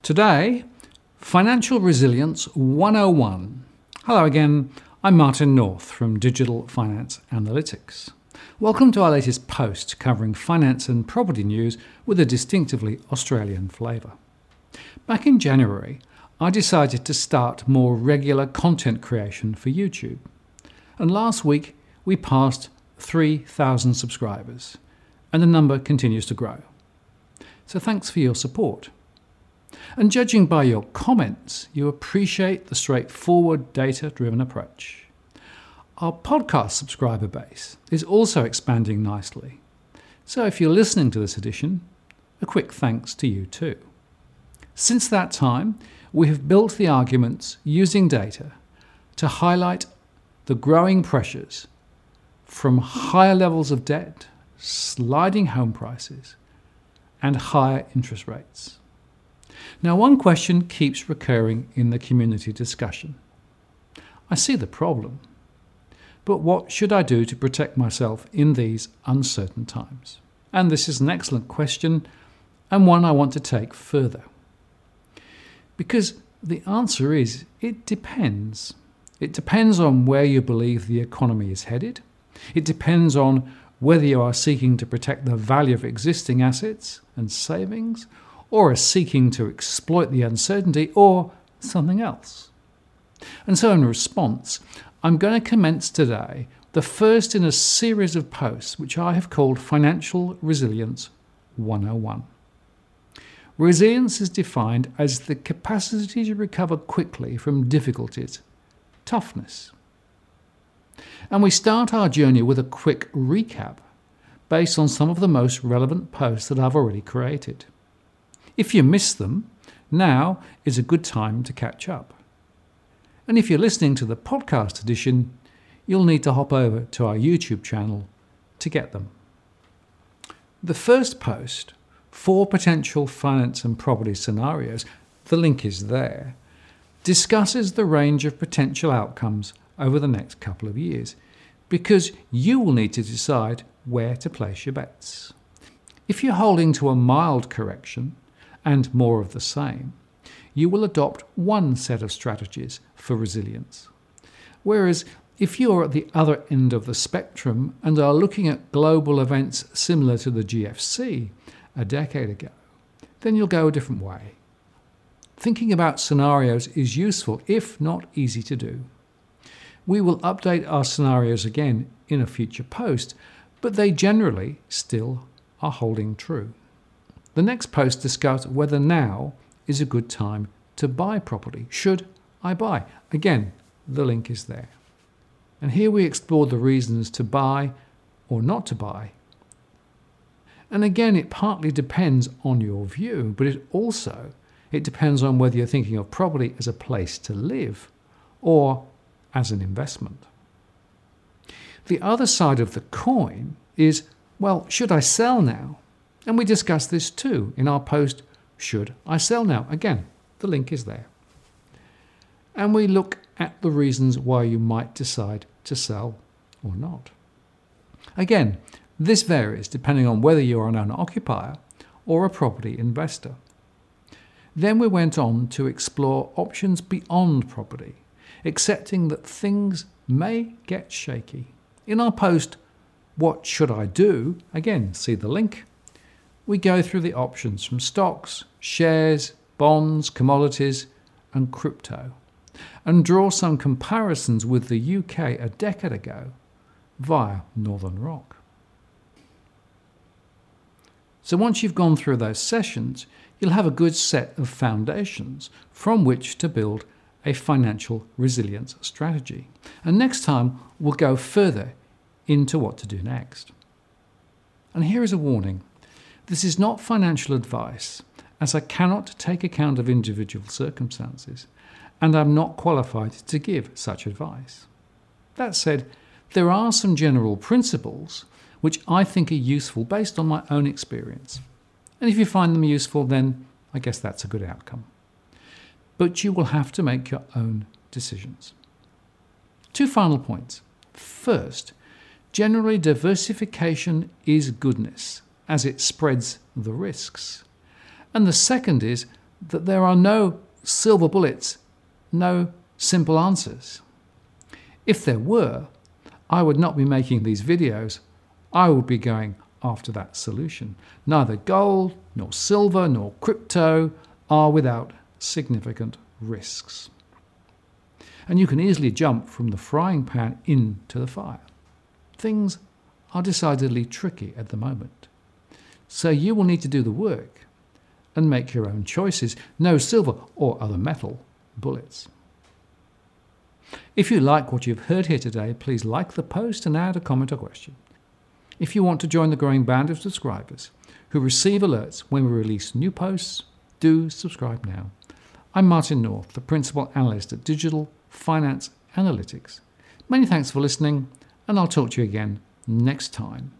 Today, Financial Resilience 101. Hello again, I'm Martin North from Digital Finance Analytics. Welcome to our latest post covering finance and property news with a distinctively Australian flavour. Back in January, I decided to start more regular content creation for YouTube. And last week, we passed 3,000 subscribers, and the number continues to grow. So thanks for your support. And judging by your comments, you appreciate the straightforward data-driven approach. Our podcast subscriber base is also expanding nicely. So if you're listening to this edition, a quick thanks to you too. Since that time, we have built the arguments using data to highlight the growing pressures from higher levels of debt, sliding home prices, and higher interest rates. Now, one question keeps recurring in the community discussion. I see the problem, but what should I do to protect myself in these uncertain times? And this is an excellent question, and one I want to take further. Because the answer is, it depends. It depends on where you believe the economy is headed. It depends on whether you are seeking to protect the value of existing assets and savings, or are seeking to exploit the uncertainty, or something else. And so in response, I'm going to commence today the first in a series of posts which I have called Financial Resilience 101. Resilience is defined as the capacity to recover quickly from difficulties, toughness. And we start our journey with a quick recap based on some of the most relevant posts that I've already created. If you missed them, now is a good time to catch up. And if you're listening to the podcast edition, you'll need to hop over to our YouTube channel to get them. The first post, 4 potential finance and property scenarios, the link is there, discusses the range of potential outcomes over the next couple of years, because you will need to decide where to place your bets. If you're holding to a mild correction and more of the same, you will adopt one set of strategies for resilience. Whereas if you're at the other end of the spectrum and are looking at global events similar to the GFC a decade ago, then you'll go a different way. Thinking about scenarios is useful, if not easy to do. We will update our scenarios again in a future post, but they generally still are holding true. The next post discussed whether now is a good time to buy property. Should I buy? Again, the link is there. And here we explore the reasons to buy or not to buy. And again, it partly depends on your view, but it depends on whether you're thinking of property as a place to live or as an investment. The other side of the coin is, well, should I sell now? And we discuss this too in our post, Should I Sell Now? Again, the link is there. And we look at the reasons why you might decide to sell or not. Again, this varies depending on whether you're an owner-occupier or a property investor. Then we went on to explore options beyond property, accepting that things may get shaky. In our post, What Should I Do? Again, see the link. We go through the options from stocks, shares, bonds, commodities, and crypto, and draw some comparisons with the UK a decade ago via Northern Rock. So once you've gone through those sessions, you'll have a good set of foundations from which to build a financial resilience strategy. And next time, we'll go further into what to do next. And here is a warning. This is not financial advice, as I cannot take account of individual circumstances, and I'm not qualified to give such advice. That said, there are some general principles which I think are useful based on my own experience. And if you find them useful, then I guess that's a good outcome. But you will have to make your own decisions. 2 final points. First, generally diversification is goodness, as it spreads the risks. And the second is that there are no silver bullets, no simple answers. If there were, I would not be making these videos. I would be going after that solution. Neither gold, nor silver, nor crypto are without significant risks. And you can easily jump from the frying pan into the fire. Things are decidedly tricky at the moment. So you will need to do the work and make your own choices. No silver or other metal bullets. If you like what you've heard here today, please like the post and add a comment or question. If you want to join the growing band of subscribers who receive alerts when we release new posts, do subscribe now. I'm Martin North, the Principal Analyst at Digital Finance Analytics. Many thanks for listening, and I'll talk to you again next time.